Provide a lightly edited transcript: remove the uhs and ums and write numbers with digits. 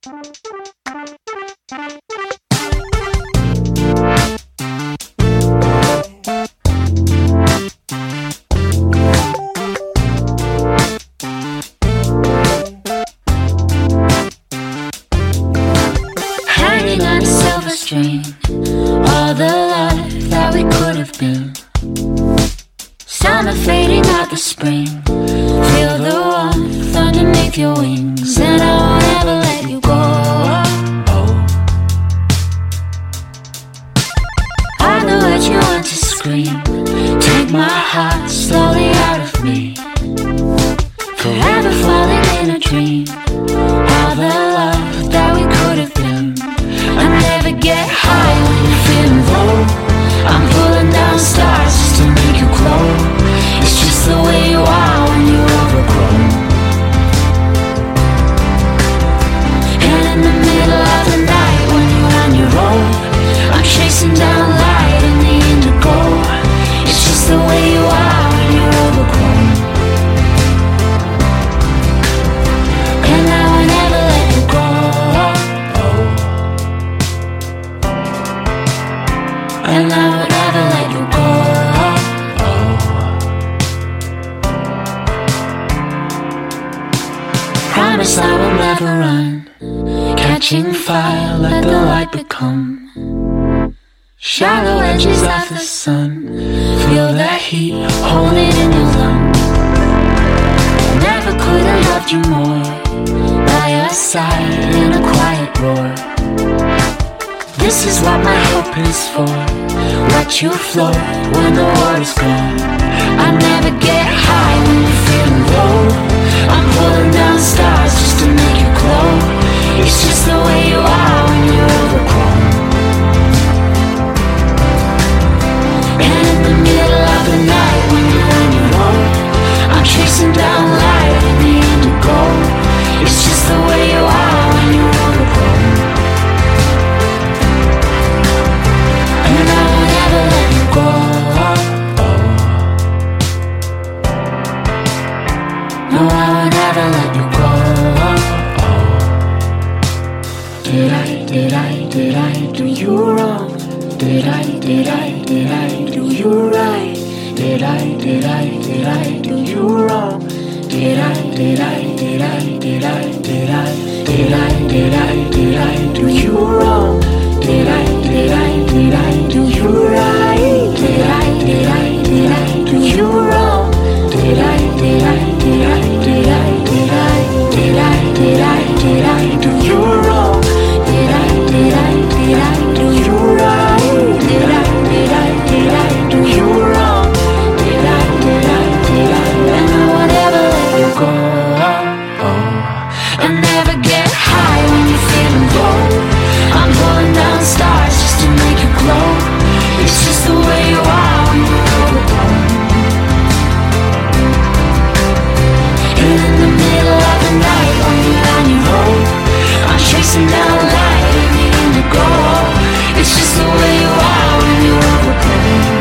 Hanging on a silver string, all the life that we could have been. Summer fading out the spring, feel the warmth underneath your wings, and I won't ever let you go. I know what you want to scream, take my heart slowly out of me, forever falling in a dream, all the love that we could have been. I never get high when you're feeling low, I'm pulling down stars just to make you glow. It's just the way you are when you're overgrown. And in the middle of the night when you're on your own, I'm chasing down light in the indigo. It's just the way you are when you're overgrown. And I will never let you go. And I will never let you go. Promise I will never run, catching fire, let the light become shallow edges of the sun. Feel that heat, hold it in your lungs. Never could have loved you more, by your side in a quiet roar. This is what my hope is for, watch you float when the water's gone. I never get high when you're feeling low, I'm pulling down stars just to make you glow. It's just the way you are when you're overgrown. And in the middle of the night when you're on your own, I'm chasing down light in the indigo. It's just the way you are when you're overgrown. And I will never let you go. No, I will never let you go. Did I do you wrong? Did I do you right? Did I do you wrong? Did I do you right? Did I do you wrong? Did I do you right? Did I do you wrong? Did I do you wrong? Did I do you right? Did I do you wrong? And I will never let you go. I never get high when you're feeling low, I'm pulling down stars just to make you glow. It's just the way you are when you're overgrown. And in the middle of the night when you're on your own, I'm chasing down light in the indigo. It's just the way you are when you're overgrown.